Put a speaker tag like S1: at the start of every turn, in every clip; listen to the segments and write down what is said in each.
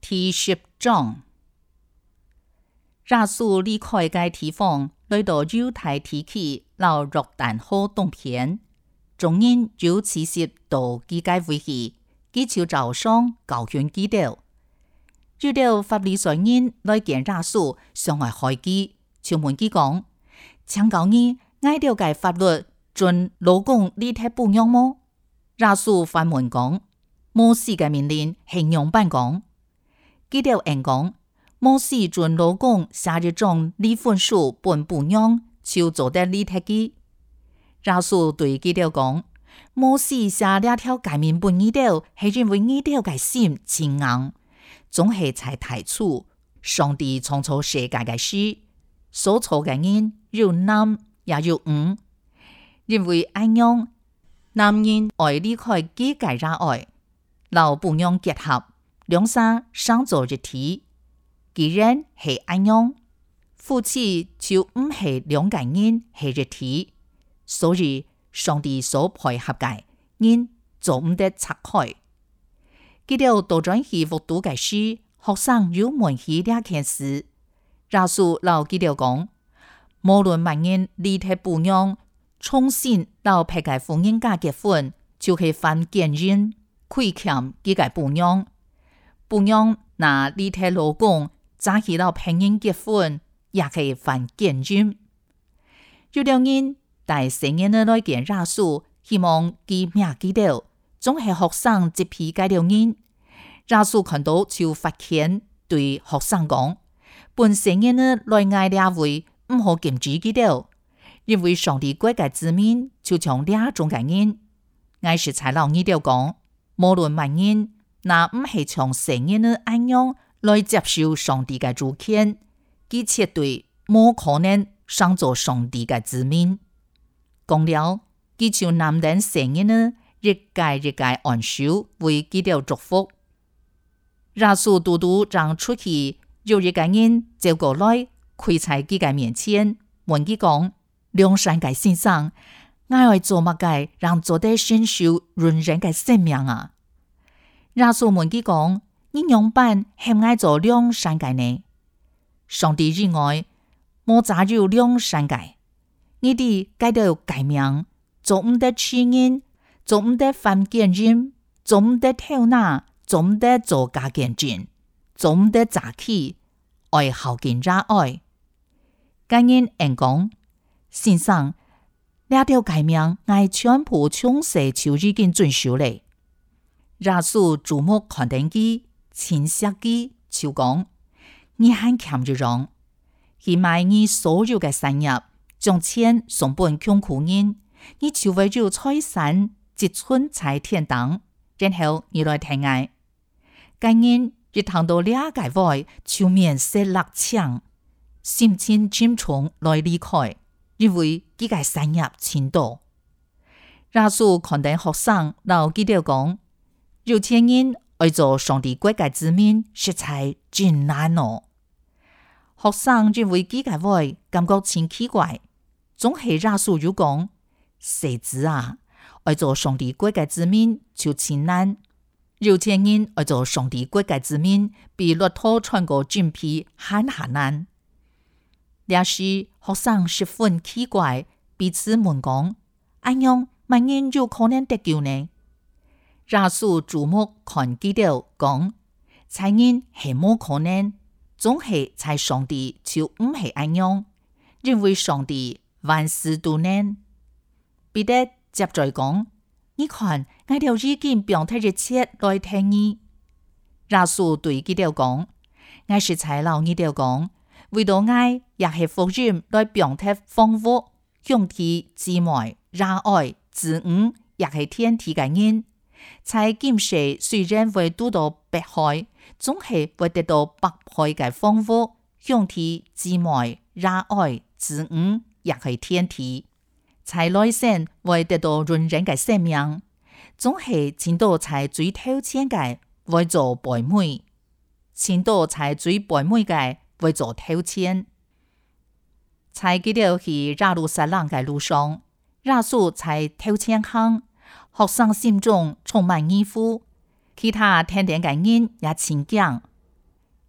S1: 第10章。耶穌離開該地方，來到猶太地區和約旦河東邊，眾人就齊集到基界會去，祈求朝上教訓基督。有的法利賽人來見耶穌，想來害基，就問基講：請教你愛了該法律准勞工立體補養麼？耶穌反問講：摩西嘅命令係樣板講。基督應講：摩西准勞工寫一種離婚書本補養，就做得立體嘅。耶穌對基督講：摩西寫兩條誡命本你哋，係因為你哋嘅心堅硬，總係在提出上帝創造世界嘅事，所造嘅人有男也有女，因為愛養男人愛離開己嘅熱愛，老補養結合，兩者生做一體。既然係愛養，夫妻就唔係兩個人係一體，所以上帝所配合嘅人就唔得拆開。基督倒轉去復讀嘅書，學生又問起兩件事。耶穌老基督講：無論萬人離體補養，重新老撇嘅婚姻家結婚，就係犯奸淫，虧欠佢嘅補養。補養那離體勞工早起老配人結婚，也係犯奸淫。有啲人帶成人來見耶穌，希望佢命基督，總係學生接批該條人。耶穌看到就發現對學生講：本成人來愛兩位，唔好禁止基督，因為上帝國嘅子民就像兩種嘅人。我是才老二條講，無論萬人，那唔係從成人的安樣來接受上帝嘅主權，佢絕對冇可能上做上帝嘅子民。講了，佢就男人成人的一屆一屆按手為基督祝福。耶穌獨獨讓出去，有一個人走過來，跪在佢嘅面前，問佢講：良善嘅先生，我要做乜嘅讓做得承受潤人嘅生命啊？耶穌問佢講：你樣板係愛做良善嘅呢？上帝以外，冇咋有良善嘅。你哋該到誡命，做唔得欺人，做唔得犯奸淫，做唔得偷拿，做唔得做假見證，做唔得詐欺，愛孝敬熱愛。該人應講：先生，兩條誡命我全部詳細就已經遵守咧。耶穌注目看定佢，親切佢，就講：你很謙讓，去賣你所有嘅產業，將錢送本窮苦人，你就會有財產積存在天堂，然後你來聽我。該人一聽到兩個話，就面色落青，心情沉重來離開，因為佢嘅產業錢多。耶穌看定學生，老基督講：有錢人愛做上帝國嘅子民，實在真難哦。學生認為佢嘅話感覺真奇怪，總係耶穌又講：誰知啊，愛做上帝國嘅子民就真難。有錢人愛做上帝國嘅子民，比駱駝穿過荊棘還難。那時學生十分奇怪，彼此問講：安樣萬人有可能得救呢？耶穌注目看基督講：才人係冇可能，總係在上帝就唔係安樣，因為上帝萬事都能。彼得接着講：你看，我條已經表達一切來聽你。耶穌對基督講：我是才老二條講，為到愛也係福音來表達豐富、兄弟姊妹、熱愛、子女也係天地嘅人。在今世雖然會遇到迫害，總係會得到百倍嘅豐富，兄弟姊妹、熱愛、子女也係天地。在來生會得到潤人嘅生命，總係前度在最偷錢嘅會做背妹，前度在最背妹嘅會做偷錢。在基督去耶路撒冷嘅路上，耶穌在偷錢行。學生心中充滿疑惑，其他聽見嘅人也真驚，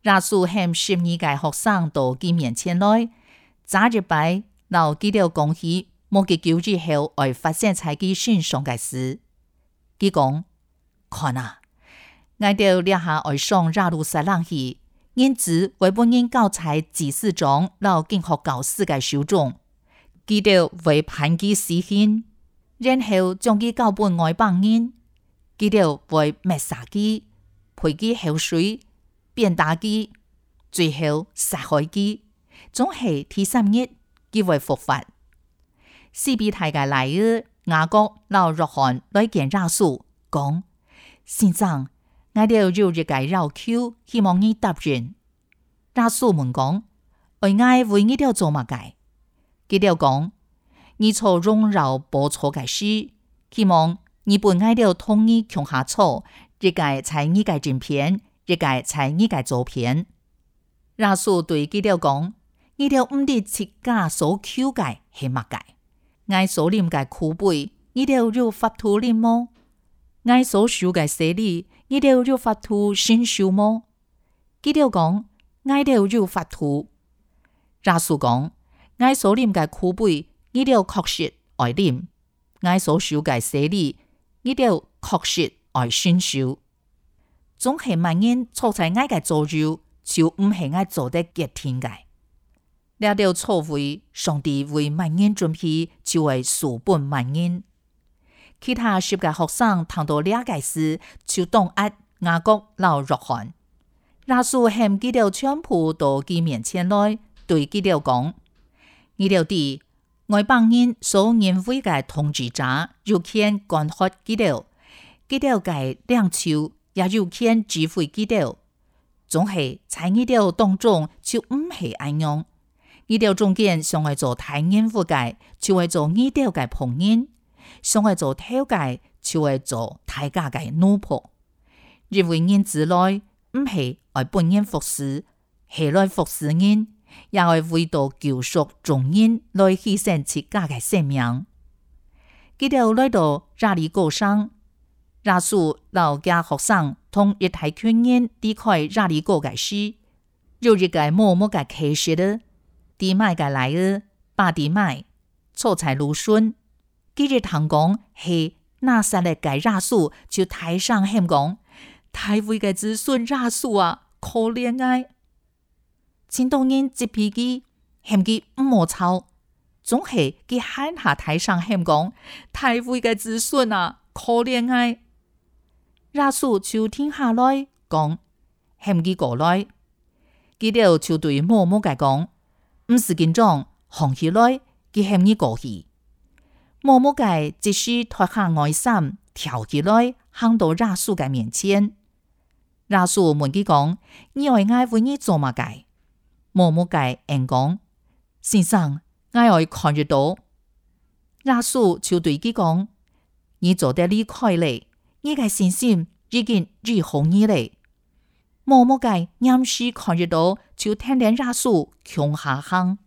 S1: 拉蘇喊12個學生到佢面前來，揸一擺，老記了講起冇幾久之後而發生在佢身上嘅事。佢講：看啊，我哋掠下而上耶路撒冷去，因此為本人教裁祭司長老經學教師嘅手中，佢哋為判佢死刑，然後將佢交本外邦人，佢哋為滅殺佢，賠佢口水，鞭打佢，最後殺害佢，總係第3日佢會復活。西比泰嘅來兒雅各老約翰來見耶穌，講：先生，我哋有一個要求，希望你答應。耶穌問講：我為你哋做乜嘅？佢哋講：你所榮耀報錯嘅事，希望你本愛哋同意窮下錯，一個在你嘅正片，一個在你嘅左片。耶穌對佢哋講：你哋唔知自家所求嘅係乜嘅？我所啉嘅苦杯，你哋有法度啉麼？我所受嘅洗禮，你哋有法度承受麼？佢哋講：我哋有法度。耶穌講：我所啉嘅苦杯，你哋確實愛啉；我所受嘅洗禮，你哋確實愛承受。總係萬人坐在我嘅左右，就唔係我做得極天嘅。了了錯位，上帝為萬人準備，就會贖本萬人。其他10個學生聽到了解事，就當壓雅各老約翰。耶穌喊佢哋全部到佢面前來，對佢哋講：你哋啲外邦人所認為嘅統治者，有權干涉佢哋，佢哋嘅領袖也有權指揮佢哋。總係在你哋當中就唔係咁樣。你哋中間想愛做大人物嘅，就會做你哋嘅僕人；想愛做頭嘅，就會做大家嘅奴僕。因為人子來唔係愛本人服侍，係來服侍人，也會為到救贖眾人來犧牲自家嘅性命。佢哋來到耶利哥上，耶穌老家學生同一大群人離開耶利哥嘅時，有一個默默嘅開始的。底買嘅來兒巴底買，錯才魯孫，今日堂講係拿撒勒嘅耶穌，就台上喊講：大衛嘅子孫耶穌啊，可憐啊！真多人接皮機，喊佢唔好吵，總係佢喊下台上喊講：大衛嘅子孫啊，可憐啊！耶穌就停下來講：喊佢過來，佢哋就對默默嘅講。唔是緊張，行起來，佢喊你過去。默默嘅即時脫下外衫，跳起來，行到耶穌嘅面前。耶穌問佢講：你愛我為你做乜嘅？默默嘅應講：先生，我愛看得到。耶穌就對佢講：你做得離開咧，你嘅信心已經治好你咧。默默嘅啱時看得到，就聽見耶穌向下行。